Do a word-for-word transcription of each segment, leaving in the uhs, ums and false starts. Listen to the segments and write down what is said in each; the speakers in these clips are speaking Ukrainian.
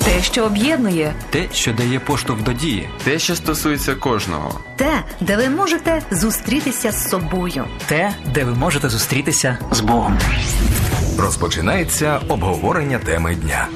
Те, що об'єднує. Те, що дає поштовх до дії. Те, що стосується кожного. Те, де ви можете зустрітися з собою. Те, де ви можете зустрітися з Богом. Розпочинається обговорення теми дня.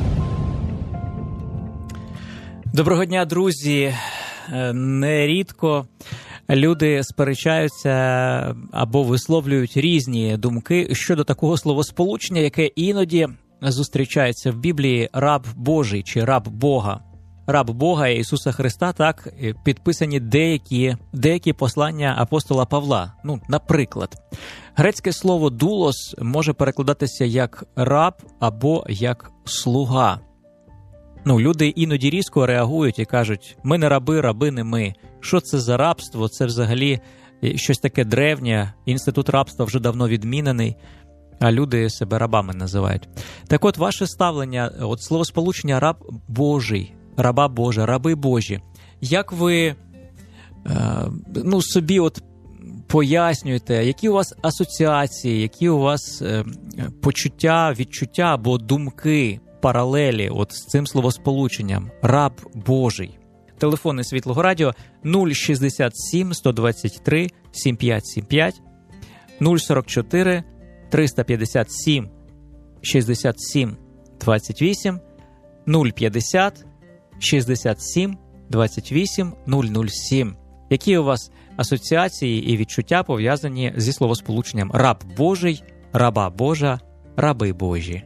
Доброго дня, друзі. Нерідко люди сперечаються або висловлюють різні думки щодо такого словосполучення, яке іноді зустрічається в Біблії: раб Божий чи раб Бога. Раб Бога Ісуса Христа, так, підписані деякі, деякі послання апостола Павла. Ну, наприклад, грецьке слово «дулос» може перекладатися як «раб» або як «слуга». Ну, люди іноді різко реагують і кажуть: ми не раби, раби не ми. Що це за рабство? Це взагалі щось таке древнє, інститут рабства вже давно відмінений, а люди себе рабами називають. Так от, ваше ставлення, от словосполучення «раб Божий», «раба Божа», «раби Божі», як ви е, ну, собі от пояснюєте, які у вас асоціації, які у вас е, почуття, відчуття або думки, паралелі от з цим словосполученням «раб Божий»? Телефони Світлого Радіо нуль шістдесят сім сто двадцять три сімдесят п'ять сімдесят п'ять, нуль сорок чотири триста п'ятдесят сім шістдесят сім двадцять вісім, нуль п'ятдесят шістдесят сім двадцять вісім нуль нуль сім. Які у вас асоціації і відчуття пов'язані зі словосполученням «раб Божий», «раба Божа», «раби Божі»?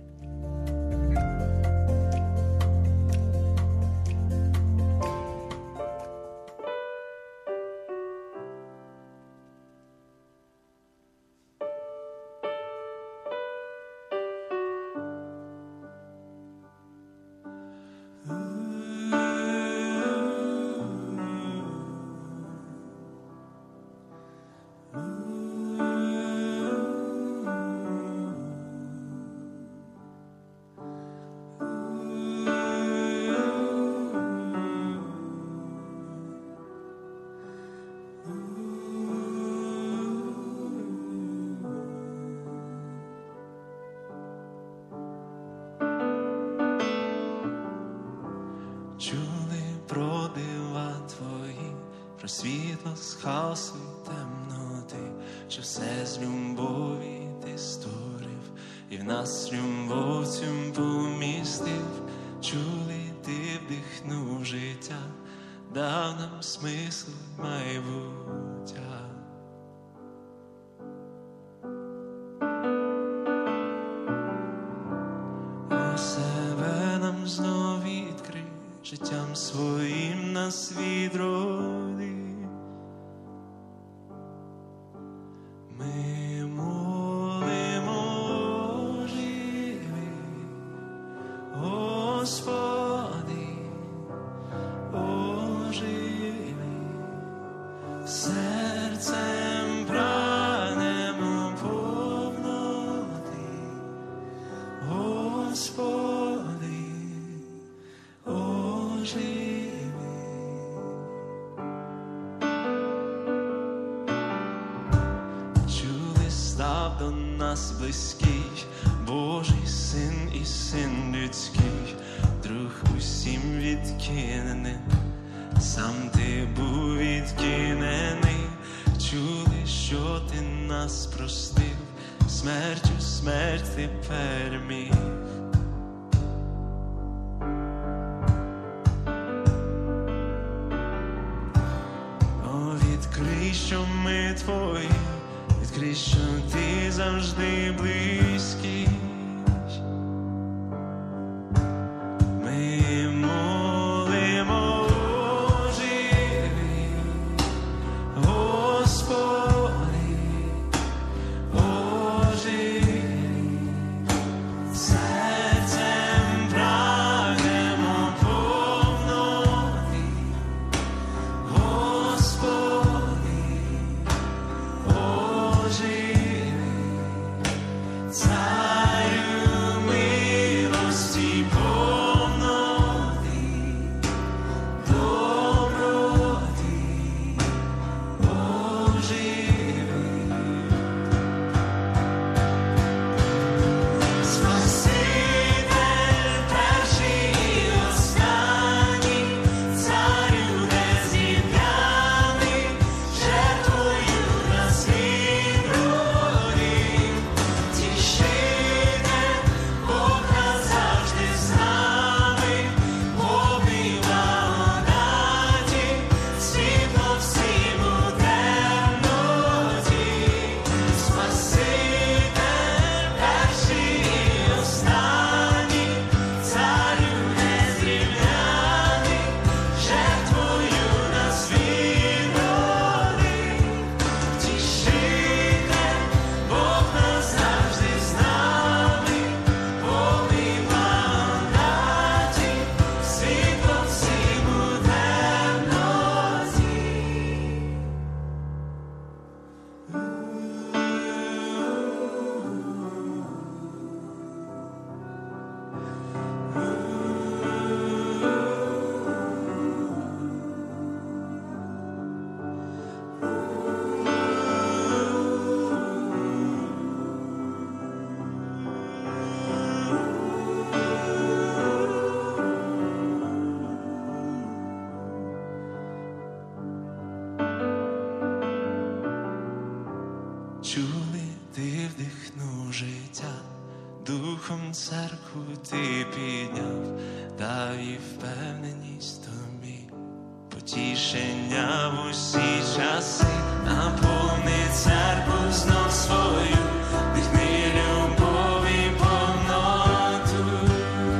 Чули про дива твої, про світло з хаосу й темноти, що все з любові ти створив, і в нас любов цю помістив. Чули, ти вдихнув життя, дав нам смисл майбуття. У себе нам знов відкрив, життям своїм нас відроди. Ми молимо, живи, Господи, оживи, серцем прагнемо повноти, Господи, оживи. Чули, став до нас близький Божий Син і Син людський, друг усім відкинений, сам ти був відкинений. Чули, що ти нас простив, смертю смерть ти переміг. Відкрий, що ми твої, відкрий, що ти завжди близький. Ми молимо, живи, Господи, оживи, серцем прагнемо повноти, Господи, оживи, цар. і впевненість тобі, потішення в усі часи, наповни церкву знов свою, дихни любові повноту.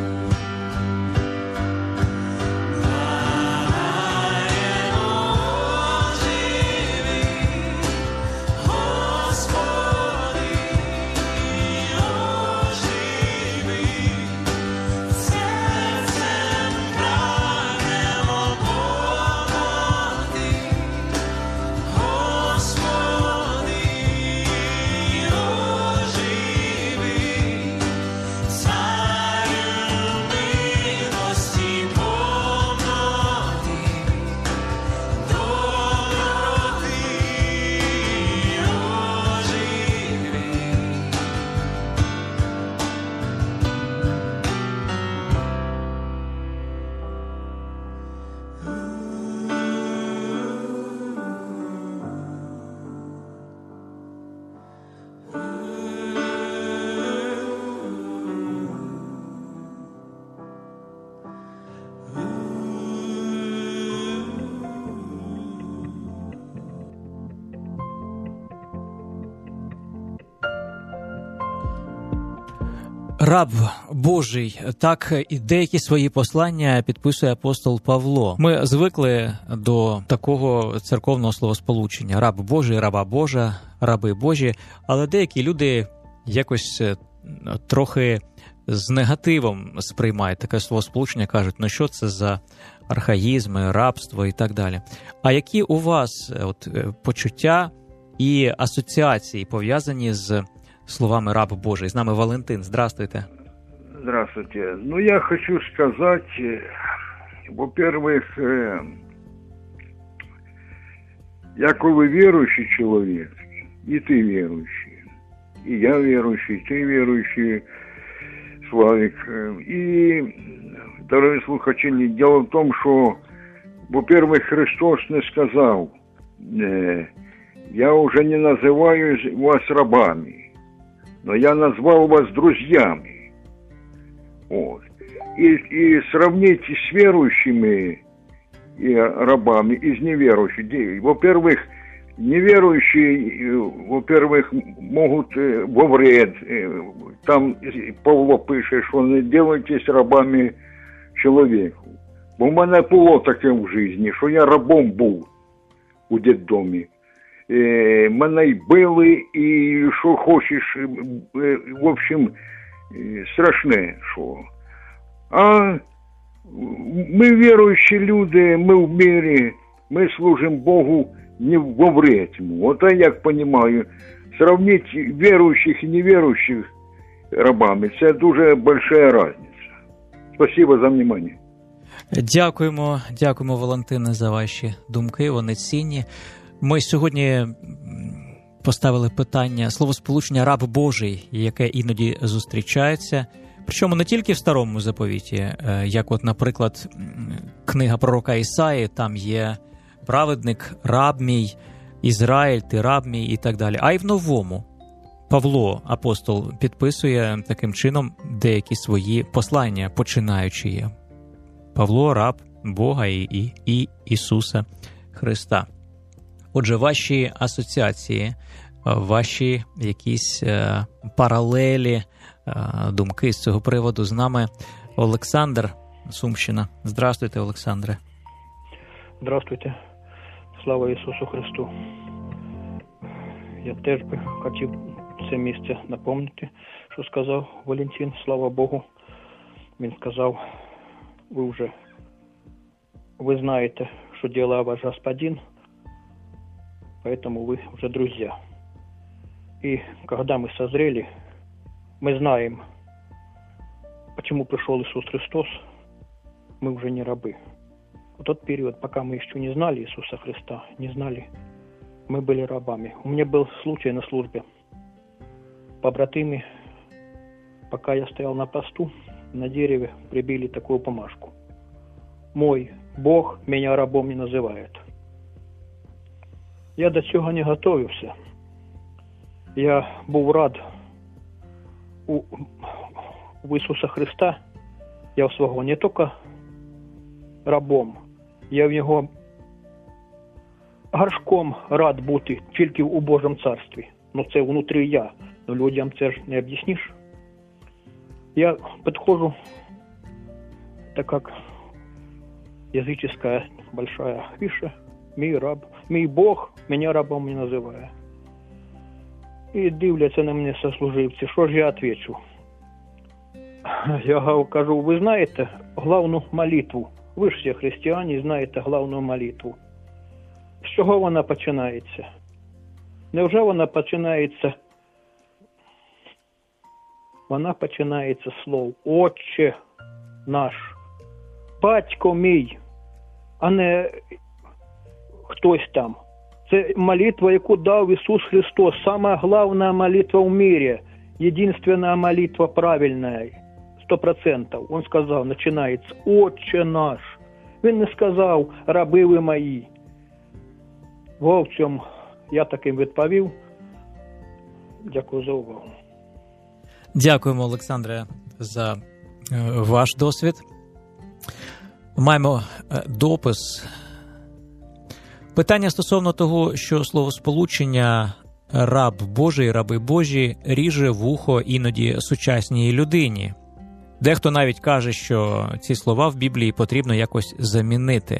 Раб Божий, так і деякі свої послання підписує апостол Павло. Ми звикли до такого церковного словосполучення: раб Божий, раба Божа, раби Божі, але деякі люди якось трохи з негативом сприймають таке словосполучення, кажуть, ну що це за архаїзми, рабство і так далі. А які у вас от почуття і асоціації пов'язані з словами «раб Божий»? З нами Валентин. Здравствуйте. Здравствуйте. Ну, я хочу сказать, во-первых, я коли верующий человек, и ты верующий, и я верующий, и ты верующий, Славик. И, дорогі слухачі, дело в том, что, во-первых, Христос не сказал, я уже не называю вас рабами, но я назвал вас друзьями. Вот. И, и сравнить с верующими и рабами, и с неверующими. Во-первых, неверующие, во-первых, могут во вред. Там Павло пише, що не делайтесь рабами чоловіку. Бо в мене було таке в житті, що я рабом був у дитдомі. Е, мене й били, і що хочеш, е, в общем, е, страшне, що. А ми віруючі люди, ми в мирі, ми служимо Богу не во вред ему. Вот я як понимаю, сравнить верующих и неверующих рабами, це дуже большая разница. Спасибо за внимание. Дякуємо, дякуємо, Валентине, за ваші думки, вони цінні. Ми сьогодні поставили питання словосполучення «раб Божий», яке іноді зустрічається, причому не тільки в Старому Заповіті, як от, наприклад, книга пророка Ісаї, там є праведник, раб мій, Ізраїль, ти раб мій і так далі. А й в Новому Павло, апостол, підписує таким чином деякі свої послання, починаючи Павло, раб Бога і, і, і Ісуса Христа. Отже, ваші асоціації, ваші якісь е, паралелі, е, думки з цього приводу. З нами Олександр, Сумщина. Здравствуйте, Олександре. Здравствуйте. Слава Ісусу Христу. Я теж би хотів це місце напомнити, що сказав Валентин, слава Богу. Він сказав, ви вже, ви знаєте, що делает ваш Господин, поэтому вы уже друзья. И когда мы созрели, мы знаем, почему пришел Иисус Христос, мы уже не рабы. В тот период, пока мы еще не знали Иисуса Христа, не знали, мы были рабами. У меня был случай на службе. Побратимы, пока я стоял на посту, на дереве прибили такую бумажку. «Мой Бог меня рабом не называет». Я до цього не готовився. Я був рад у, у Ісуса Христа. Я свого не тільки рабом. Я в нього горшком рад бути тільки у Божому царстві. Ну це внутрі я. Но людям це ж не об'ясниш. Я підходжу, так як языческая большая афиша, мій раб, мій Бог мене рабом не називає. І дивляться на мене сослуживці, що ж я відповідаю? Я кажу, ви знаєте главну молитву? Ви ж всі християни, знаєте главну молитву. З чого вона починається? Невже вона починається? Вона починається з слов «Отче наш», «Батько мій», а не хтось там. Це молитва, яку дав Ісус Христос. Сама главная молитва в мире. Единственная молитва правильная. Сто процентов. Он сказав, починається «Отче наш». Він не сказав «Раби ви мої». Во в цьому я таким відповів. Дякую за увагу. Дякуємо, Олександре, за е, ваш досвід. Маємо е, допис. Питання стосовно того, що словосполучення «раб Божий», «раби Божі» ріже вухо іноді сучасній людині. Дехто навіть каже, що ці слова в Біблії потрібно якось замінити.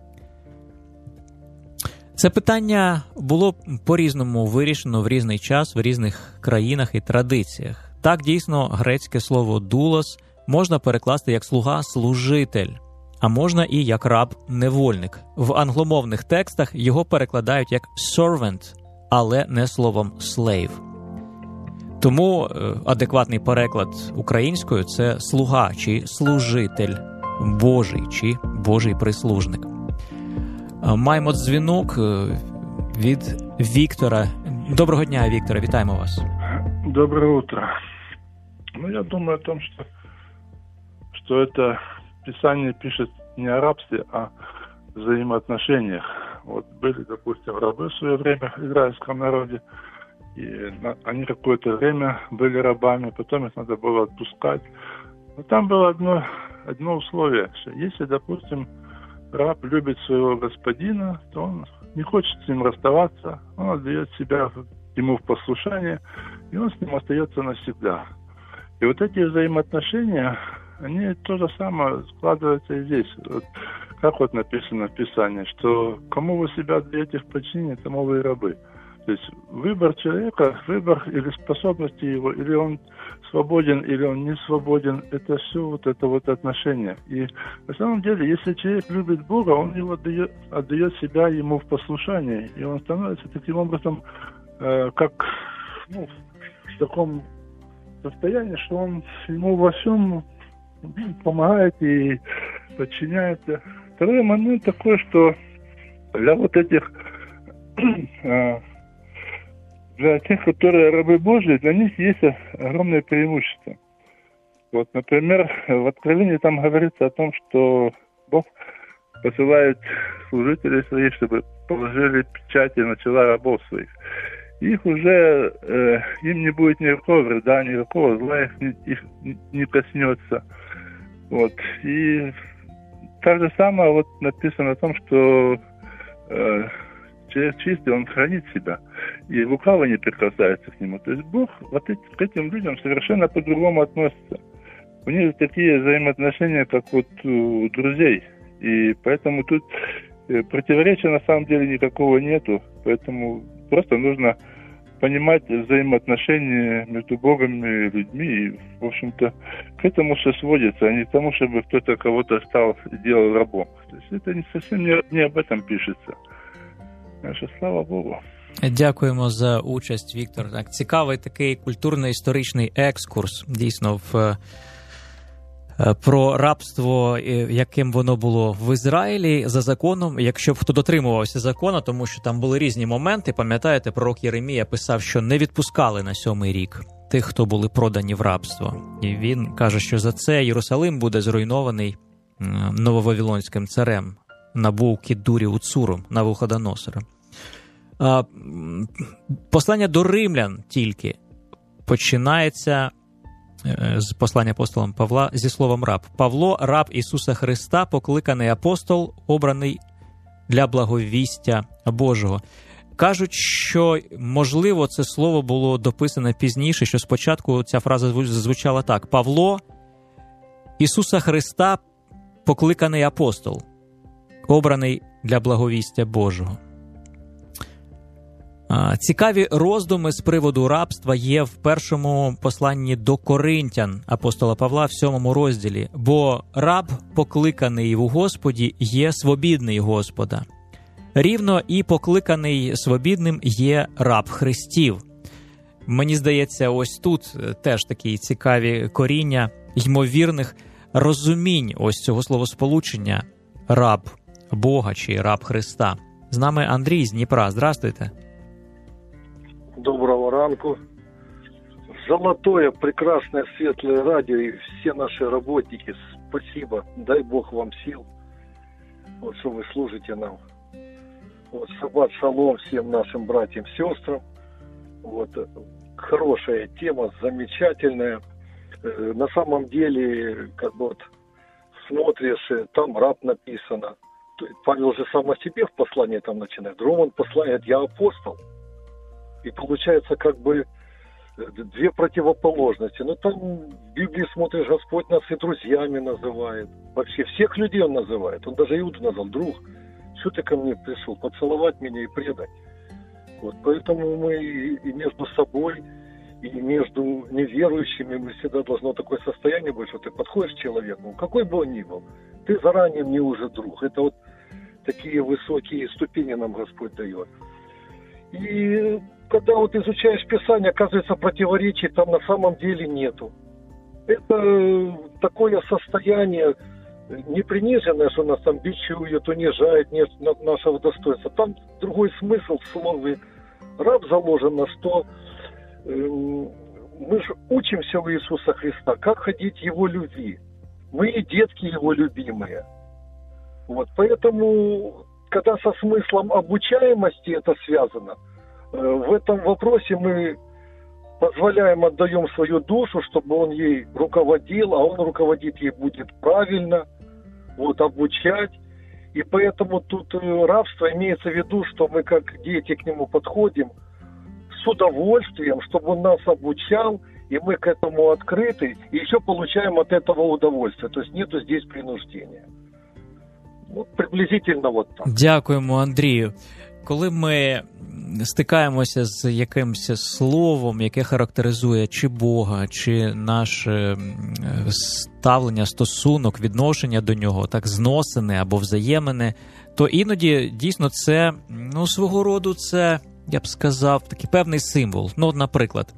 Це питання було по-різному вирішено в різний час, в різних країнах і традиціях. Так, дійсно, грецьке слово «дулос» можна перекласти як «слуга-служитель», а можна і як «раб-невольник». В англомовних текстах його перекладають як «servant», але не словом «slave». Тому адекватний переклад українською – це «слуга» чи «служитель Божий» чи «Божий прислужник». Маємо дзвінок від Віктора. Доброго дня, Вікторе, вітаємо вас. Доброе утро. Ну, я думаю о том, что, что это Писание пишет не о рабстве, а о взаимоотношениях. Вот были, допустим, рабы в свое время в израильском народе, и они какое-то время были рабами, потом их надо было отпускать. Но там было одно, одно условие, что если, допустим, раб любит своего господина, то он не хочет с ним расставаться, он отдает себя ему в послушание, и он с ним остается навсегда. И вот эти взаимоотношения, они то же самое складываются и здесь. Вот, как вот написано в Писании, что кому вы себя отдаете в подчинение, тому вы и рабы. То есть выбор человека, выбор или способности его, или он свободен, или он не свободен, это все вот это вот отношение. И на самом деле, если человек любит Бога, он его отдает, отдает себя ему в послушание, и он становится таким образом, э, как ну, в таком состоянии, что он ему во всем помогает и подчиняется. Второй момент такой, что для вот этих э, для тех, которые рабы Божьи, для них есть огромное преимущество. Вот, например, в Откровении там говорится о том, что Бог посылает служителей своих, чтобы положили печати на чела рабов своих. Их уже, э, им не будет никакого вреда, никакого зла их не, их не коснется. Вот. И так же самое вот написано о том, что э, человек чистый, он хранит себя, и лукаво не прикасается к нему. То есть Бог вот эти, к этим людям совершенно по-другому относится. У них такие взаимоотношения, как вот у друзей. И поэтому тут противоречия на самом деле никакого нету. Поэтому просто нужно понимать взаимоотношения между Богом и людьми. И, в общем-то, к этому все сводится, а не к тому, чтобы кто-то кого-то стал делал рабом. То есть это не совсем не, не об этом пишется. Так що, слава Богу. Дякуємо за участь, Віктор. Так, цікавий такий культурно-історичний екскурс, дійсно, в, про рабство, яким воно було в Ізраїлі за законом, якщо б хто дотримувався закону, тому що там були різні моменти. Пам'ятаєте, пророк Єремія писав, що не відпускали на сьомий рік тих, хто були продані в рабство. І він каже, що за це Єрусалим буде зруйнований нововавилонським царем Навуходоносором, Навуходоносором. Послання до римлян тільки починається з послання апостолом Павла зі словом раб. Павло, раб Ісуса Христа, покликаний апостол, обраний для благовістя Божого. Кажуть, що, можливо, це слово було дописане пізніше, що спочатку ця фраза звучала так. Павло, Ісуса Христа, покликаний апостол, обраний для благовістя Божого. Цікаві роздуми з приводу рабства є в першому посланні до Коринтян апостола Павла в сьомому розділі. Бо раб, покликаний у Господі, є свобідний Господа. Рівно і покликаний свобідним є раб Христів. Мені здається, ось тут теж такі цікаві коріння ймовірних розумінь ось цього словосполучення раб Бога чи раб Христа. З нами Андрій з Дніпра. Здравствуйте. Доброго ранку. Золотое, прекрасное, светлое радио и все наши работники, спасибо. Дай Бог вам сил, вот, что вы служите нам. Вот, шаббат шалом всем нашим братьям, сестрам. Вот, хорошая тема, замечательная. На самом деле, как бы вот смотришь, там раб написано. Павел же сам о себе в послании там начинает. В другом послании говорит, я апостол. И получается как бы две противоположности. Но там в Библии смотришь, Господь нас и друзьями называет. Вообще всех людей Он называет. Он даже Иуду назвал, друг, что ты ко мне пришел? Поцеловать меня и предать. Вот, поэтому мы и между собой, и между неверующими мы всегда должно такое состояние быть, что ты подходишь к человеку, какой бы он ни был, ты заранее мне уже друг. Это вот такие высокие ступени нам Господь дает. И когда вот изучаешь Писание, оказывается, противоречий там на самом деле нету. Это такое состояние неприниженное, что нас там бичуют, унижают, нет нашего достоинства. Там другой смысл в слове раб заложен на что э, мы же учимся у Иисуса Христа, как ходить Его любви. Мы и детки Его любимые. Вот, поэтому, когда со смыслом обучаемости это связано, в этом вопросе мы позволяем, отдаем свою душу, чтобы он ей руководил, а он руководить ей будет правильно, вот, обучать. И поэтому тут рабство имеется в виду, что мы как дети к нему подходим с удовольствием, чтобы он нас обучал, и мы к этому открыты, и еще получаем от этого удовольствие. То есть нету здесь принуждения. Вот приблизительно вот так. Дякуємо, Андрію. Коли ми стикаємося з якимось словом, яке характеризує чи Бога, чи наше ставлення, стосунок, відношення до нього, так зносини або взаємини, то іноді дійсно це, ну, свого роду це, я б сказав, такий певний символ. Ну, наприклад,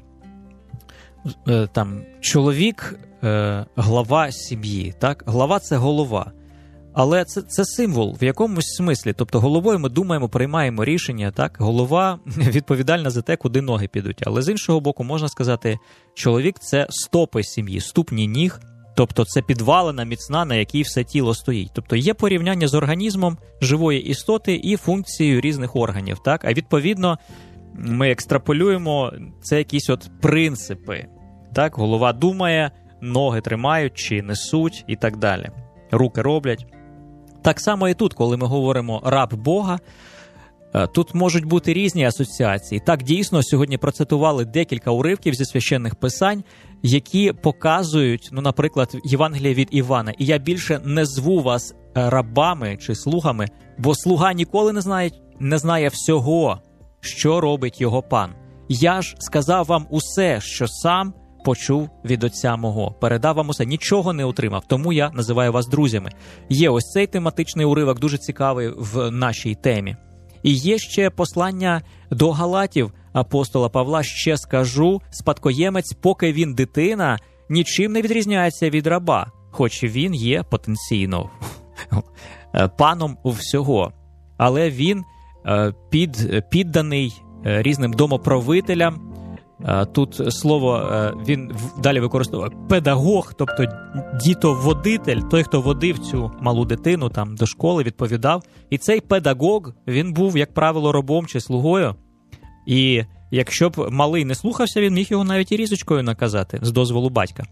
там чоловік – глава сім'ї, так? Глава – це голова. Але це, це символ в якомусь смислі. Тобто головою ми думаємо, приймаємо рішення, так? Голова відповідальна за те, куди ноги підуть. Але з іншого боку, можна сказати, чоловік – це стопи сім'ї, ступні ніг. Тобто це підвалина міцна, на якій все тіло стоїть. Тобто є порівняння з організмом живої істоти і функцією різних органів, так? А відповідно ми екстраполюємо, це якісь от принципи. Так? Голова думає, ноги тримають чи несуть і так далі. Руки роблять. Так само і тут, коли ми говоримо «раб Бога», тут можуть бути різні асоціації. Так, дійсно, сьогодні процитували декілька уривків зі священних писань, які показують, ну, наприклад, Євангеліє від Івана. «І я більше не зву вас рабами чи слугами, бо слуга ніколи не знає, не знає всього, що робить його пан. Я ж сказав вам усе, що сам почув від отця мого. Передав вам усе, нічого не отримав, тому я називаю вас друзями». Є ось цей тематичний уривок, дуже цікавий в нашій темі. І є ще послання до Галатів апостола Павла, ще скажу, спадкоємець, поки він дитина, нічим не відрізняється від раба, хоч він є потенційно паном у всього. Але він під, підданий різним домоправителям. Тут слово він далі використовує педагог, тобто дітоводитель, той, хто водив цю малу дитину там до школи, відповідав. І цей педагог, він був, як правило, рабом чи слугою. І Якщо б малий не слухався, він міг його навіть і різочкою наказати, з дозволу батька.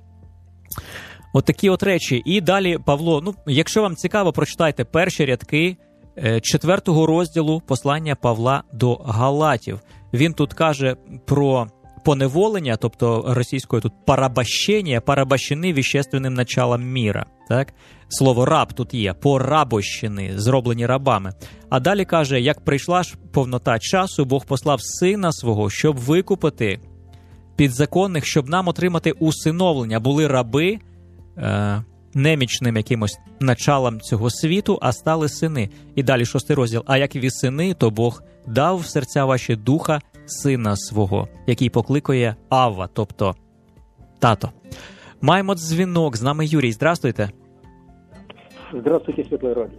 От такі от речі. І далі, Павло, ну, якщо вам цікаво, прочитайте перші рядки четвертого розділу послання Павла до Галатів. Він тут каже про поневолення, тобто російською тут порабощення, порабощені вещественним началом міра. Так? Слово «раб» тут є, порабощені, зроблені рабами. А далі каже, як прийшла ж повнота часу, Бог послав Сина Свого, щоб викупити підзаконних, щоб нам отримати усиновлення. Були раби е, немічним якимось началом цього світу, а стали сини. І далі шостий розділ. А як ви сини, то Бог дав в серця ваші духа Сина Свого, який покликає Авва, тобто тато. Маємо дзвінок, з нами Юрій. Здравствуйте. Здравствуйте, Светлое Радио.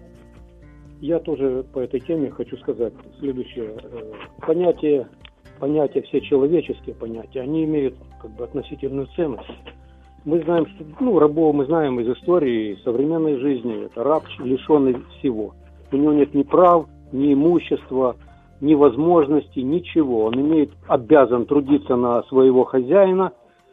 Я тоже по этой теме хочу сказать следующее. Понятия, понятия, все человеческие понятия, они имеют как бы относительную ценность. Мы знаем, что, ну, рабов мы знаем из истории современной жизни. Это раб, лишенный всего. У него нет ни прав, ни имущества, ни возможностей, ничего. Он имеет, обязан трудиться на своего хозяина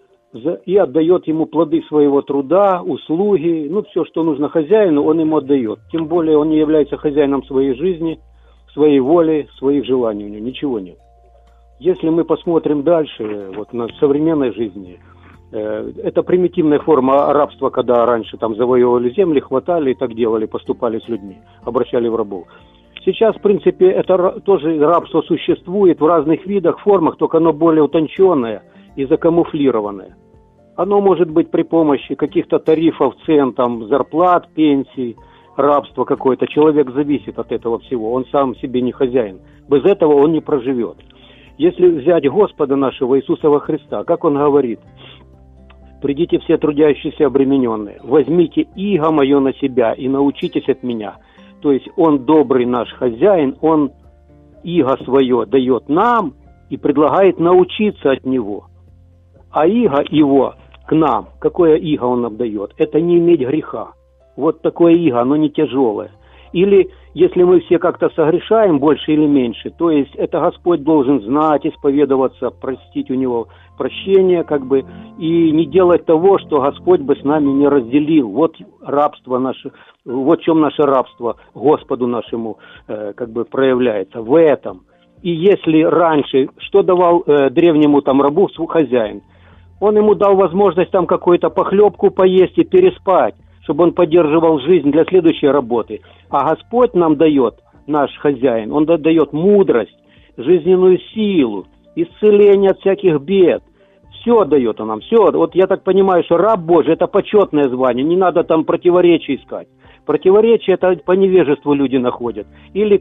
и отдает ему плоды своего труда, услуги, ну, все, что нужно хозяину, он ему отдает. Тем более он не является хозяином своей жизни, своей воли, своих желаний, у него ничего нет. Если мы посмотрим дальше, вот на современной жизни, э, это примитивная форма рабства, когда раньше там завоевывали земли, хватали и так делали, поступали с людьми, обращали в рабов. Сейчас, в принципе, это тоже рабство существует в разных видах, формах, только оно более утонченное и закамуфлированное. Оно может быть при помощи каких-то тарифов, цен, там, зарплат, пенсий, рабства какое-то. Человек зависит от этого всего, он сам себе не хозяин. Без этого он не проживет. Если взять Господа нашего Иисуса во Христа, как Он говорит: «Придите все трудящиеся обремененные, возьмите иго мое на себя и научитесь от меня». То есть Он добрый наш хозяин, Он иго свое дает нам и предлагает научиться от Него. А иго Его к нам, какое иго Он нам дает? Это не иметь греха. Вот такое иго, оно не тяжелое. Или, если мы все как-то согрешаем, больше или меньше, то есть это Господь должен знать, исповедоваться, простить у Него прощение, как бы, и не делать того, что Господь бы с нами не разделил. Вот рабство наше, вот в чем наше рабство Господу нашему э, как бы проявляется, в этом. И если раньше, что давал э, древнему там рабу хозяин? Он ему дал возможность там какую-то похлебку поесть и переспать, чтобы он поддерживал жизнь для следующей работы. А Господь нам дает, наш хозяин, Он дает мудрость, жизненную силу, исцеление от всяких бед. Все дает Он нам, все. Вот я так понимаю, что раб Божий – это почетное звание, не надо там противоречий искать. Противоречия это по невежеству люди находят. Или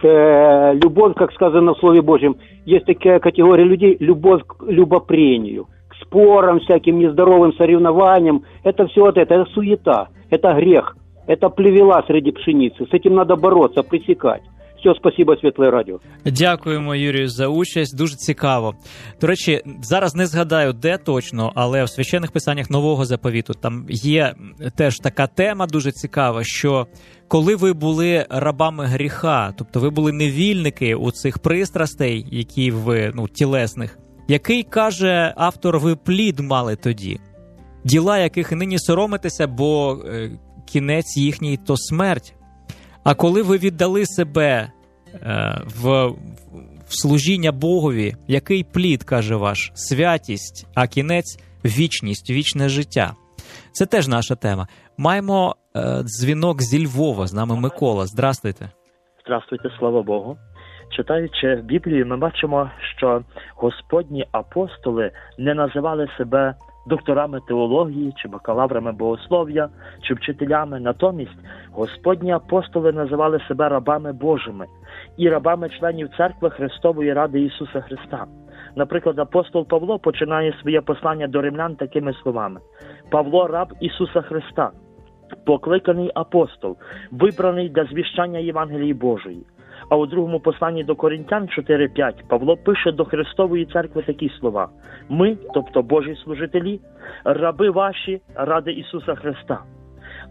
э, любовь, как сказано в Слове Божьем, есть такая категория людей, любовь к любопрению, к спорам всяким нездоровым соревнованиям. Это все вот это, это суета, это грех, это плевела среди пшеницы. С этим надо бороться, пресекать. Все, спасибо, Світле Радіо. Дякуємо, Юрію, за участь. Дуже цікаво. До речі, зараз не згадаю, де точно, але в священних писаннях Нового Заповіту там є теж така тема дуже цікава, що коли ви були рабами гріха, тобто ви були невільники у цих пристрастей, які ви, ну, тілесних, який, каже автор, ви плід мали тоді? Діла, яких і нині соромитеся, бо е, кінець їхній – то смерть. А коли ви віддали себе е, в, в служіння Богові, який плід, каже ваш? Святість, а кінець – вічність, вічне життя. Це теж наша тема. Маємо е, дзвінок зі Львова, з нами Микола. Здравствуйте. Здравствуйте, слава Богу. Читаючи Біблію, ми бачимо, що Господні апостоли не називали себе докторами теології, чи бакалаврами богослов'я, чи вчителями. Натомість Господні апостоли називали себе рабами Божими і рабами членів Церкви Христової Ради Ісуса Христа. Наприклад, апостол Павло починає своє послання до римлян такими словами: «Павло – раб Ісуса Христа, покликаний апостол, вибраний для звіщання Євангелії Божої». А у другому посланні до Коринтян чотири п'ять Павло пише до Христової Церкви такі слова: «Ми, тобто Божі служителі, раби ваші ради Ісуса Христа». Раб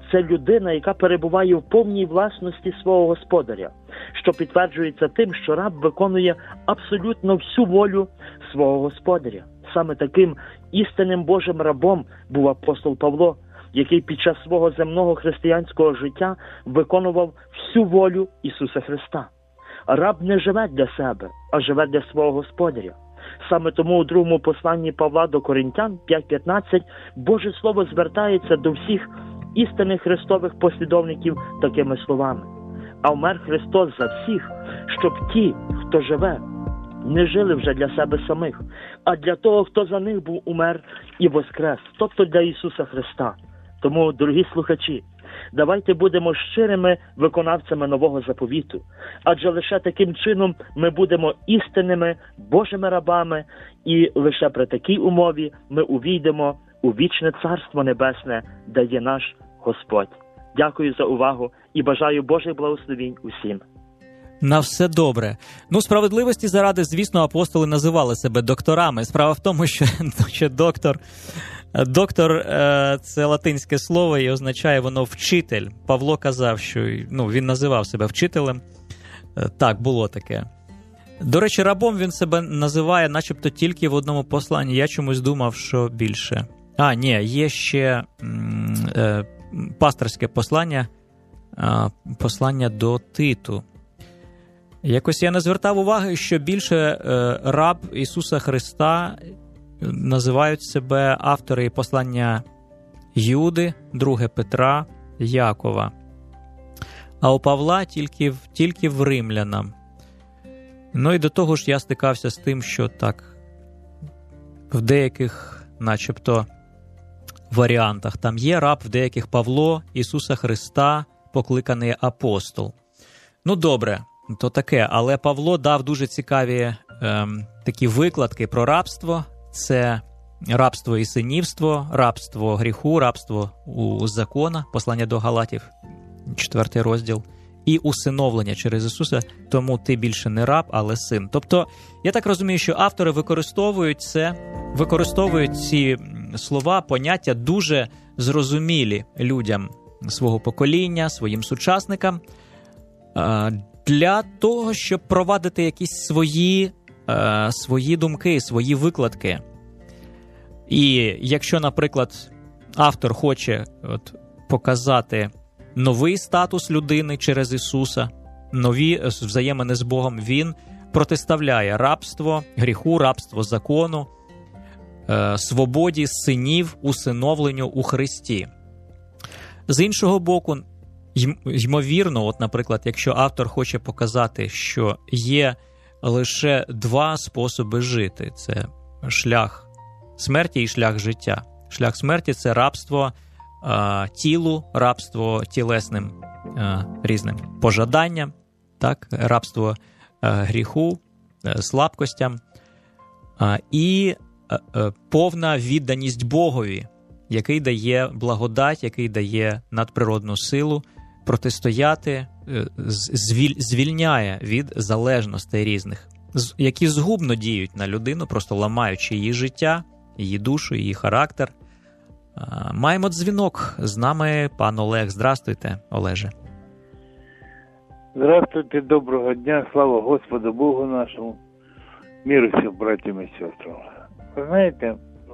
це людина, яка перебуває в повній власності свого господаря, що підтверджується тим, що раб виконує абсолютно всю волю свого господаря. Саме таким істинним Божим рабом був апостол Павло, який під час свого земного християнського життя виконував всю волю Ісуса Христа. Раб не живе для себе, а живе для свого господаря. Саме тому у другому посланні Павла до Коринтян п'ять п'ятнадцять Боже Слово звертається до всіх істинних Христових послідовників такими словами. А вмер Христос за всіх, щоб ті, хто живе, не жили вже для себе самих, а для того, хто за них був умер і воскрес, тобто для Ісуса Христа. Тому, дорогі слухачі, давайте будемо щирими виконавцями нового заповіту, адже лише таким чином ми будемо істинними Божими рабами, і лише при такій умові ми увійдемо у вічне Царство Небесне, де є наш Господь. Дякую за увагу і бажаю Божих благословінь усім. На все добре. Ну, справедливості заради, звісно, апостоли називали себе докторами. Справа в тому, що, що доктор, доктор – це латинське слово і означає воно «вчитель». Павло казав, що ну, він називав себе вчителем. Так, було таке. До речі, рабом він себе називає начебто тільки в одному посланні. Я чомусь думав, що більше. А, ні, є ще м, е, пасторське послання, е, послання до Титу. Якось я не звертав уваги, що більше е, раб Ісуса Христа називають себе автори послання Юди, друге Петра, Якова. А у Павла тільки, тільки в римлянам. Ну і до того ж я стикався з тим, що так в деяких начебто варіантах там є раб, в деяких Павло, Ісуса Христа, покликаний апостол. Ну добре, то таке, але Павло дав дуже цікаві ем, такі викладки про рабство. Це рабство і синівство, рабство гріху, рабство у закона, послання до Галатів, четвертий розділ, і усиновлення через Ісуса, тому ти більше не раб, але син. Тобто, я так розумію, що автори використовують це, використовують ці слова, поняття дуже зрозумілі людям свого покоління, своїм сучасникам, для того, щоб провадити якісь свої, свої думки, свої викладки. І якщо, наприклад, автор хоче от, показати новий статус людини через Ісуса, нові взаємини з Богом, він протиставляє рабство гріху, рабство закону, е, свободі синів, усиновленню у Христі. З іншого боку, ймовірно, от, наприклад, якщо автор хоче показати, що є лише два способи жити – це шлях смерті і шлях життя. Шлях смерті – це рабство е, тілу, рабство тілесним е, різним пожаданням, так? Рабство е, гріху, е, слабкостям е, і е, е, повна відданість Богові, який дає благодать, який дає надприродну силу протистояти, е, звіль, звільняє від залежностей різних, які згубно діють на людину, просто ламаючи її життя, її душу, її характер. Маємо дзвінок. З нами пан Олег. Здравствуйте, Олеже. Здравствуйте, доброго дня, слава Господу Богу нашому, миру всім братям і сестрам. Ви знаєте,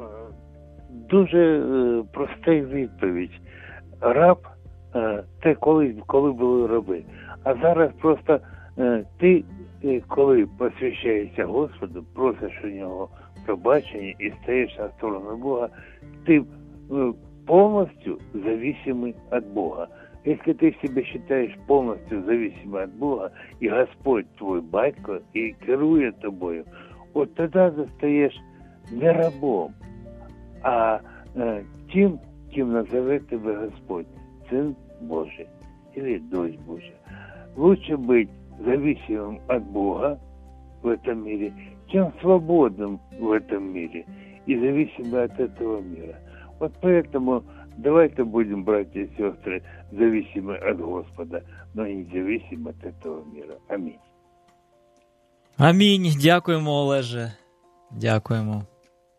дуже проста відповідь. Раб – це коли, коли були раби. А зараз просто ти, коли посвящаєшся Господу, просиш у нього пробачення і стаєш на сторону Бога, ты полностью зависимый от Бога. Если ты себя считаешь полностью зависимым от Бога, и Господь твой батько, и керує тобою, вот тогда ты стаешь не рабом, а э, тем, кем назовет тебя Господь, Сын Божий или Дочь Божия. Лучше быть зависимым от Бога в этом мире, чем свободным в этом мире и зависимым от этого мира. Вот поэтому давайте будем, братья и сестры, зависимы от Господа, но не зависимы от этого мира. Аминь. Амінь. Дякуємо, Олеже. Дякуємо.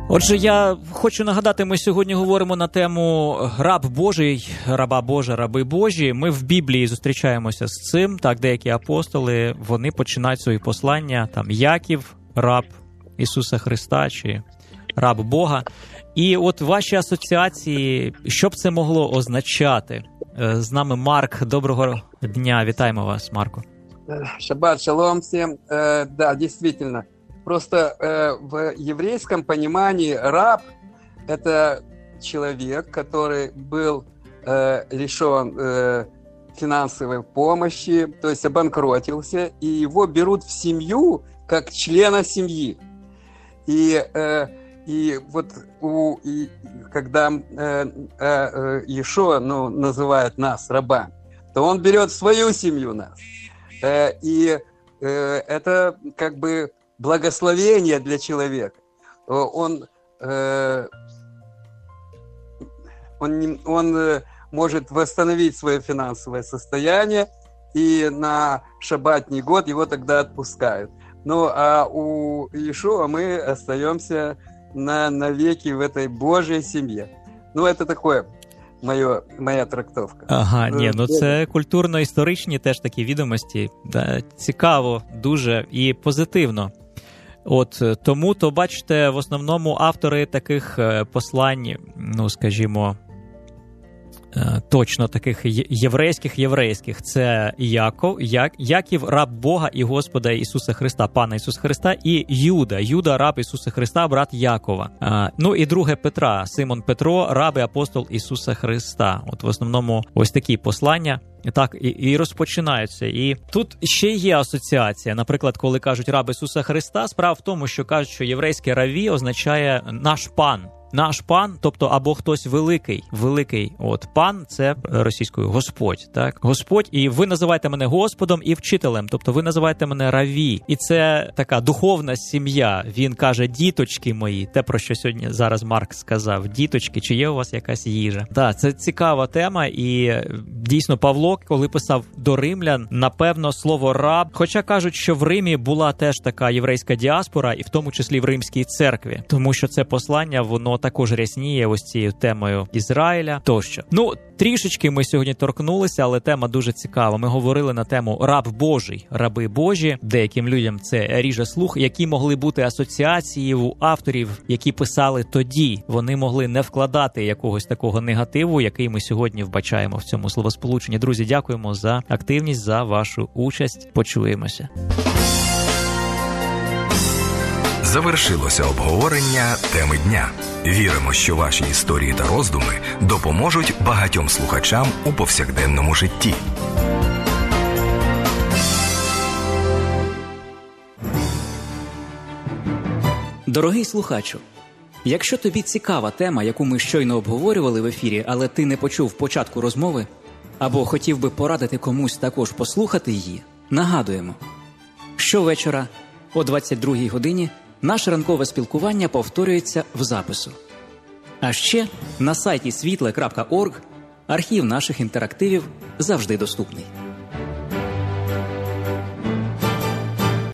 Отже, я хочу нагадати, ми сьогодні говоримо на тему раб Божий, раба Божа, раби Божі. Ми в Біблії зустрічаємося з цим. Так, деякі апостоли, вони починають свої послання, там, Яків, раб Ісуса Христа, чи раб Бога. І от ваші асоціації, що б це могло означати? З нами Марк. Доброго дня. Вітаємо вас, Марко. Шаббат шалом всем. Э, да, действительно. Просто э, в еврейском понимании раб – это человек, который был э, лишен э, финансовой помощи, то есть обанкротился, и его берут в семью как члена семьи. И, э, и вот у, и, когда э, э, Иешуа, ну, называет нас раба, то он берет в свою семью нас. Э, и э, это как бы благословение для человека. Он, э, он, он э, может восстановить свое финансовое состояние, и на шаббатний год его тогда отпускают. Ну, а у Иешуа мы остаемся на, навеки в этой Божьей семье. Ну, это такое моє, моя трактовка. Ага, ні, ну це культурно-історичні теж такі відомості. Да, цікаво, дуже і позитивно. От тому, то бачите, в основному автори таких послань, ну, скажімо, точно таких єврейських єврейських, це Яков, Як, Яків, раб Бога і Господа Ісуса Христа, Пана Ісуса Христа, і Юда, Юда, раб Ісуса Христа, брат Якова. А, ну і друге Петра, Симон Петро, раб і апостол Ісуса Христа. От в основному ось такі послання. Так, і, і розпочинаються. І тут ще є асоціація. Наприклад, коли кажуть раб Ісуса Христа, справа в тому, що кажуть, що єврейське раві означає наш пан. Наш пан, тобто або хтось великий, великий, от пан це російською Господь, так? Господь, і ви називаєте мене Господом і вчителем, тобто ви називаєте мене раві. І це така духовна сім'я. Він каже: діточки мої, те, про що сьогодні зараз Марк сказав, діточки, чи є у вас якась їжа? Так, це цікава тема, і дійсно Павло, коли писав до римлян, напевно, слово раб, хоча кажуть, що в Римі була теж така єврейська діаспора, і в тому числі в римській церкві, тому що це послання, воно також рясніє ось цією темою Ізраїля тощо. Ну, трішечки ми сьогодні торкнулися, але тема дуже цікава. Ми говорили на тему раб Божий, раби Божі. Деяким людям це ріже слух, які могли бути асоціації у авторів, які писали тоді. Вони могли не вкладати якогось такого негативу, який ми сьогодні вбачаємо в цьому словосполученні. Друзі, дякуємо за активність, за вашу участь. Почуємося. Завершилося обговорення теми дня. Віримо, що ваші історії та роздуми допоможуть багатьом слухачам у повсякденному житті. Дорогий слухачу, якщо тобі цікава тема, яку ми щойно обговорювали в ефірі, але ти не почув початку розмови, або хотів би порадити комусь також послухати її, нагадуємо, щовечора о двадцять другій годині наше ранкове спілкування повторюється в запису. А ще на сайті світле крапка орг архів наших інтерактивів завжди доступний.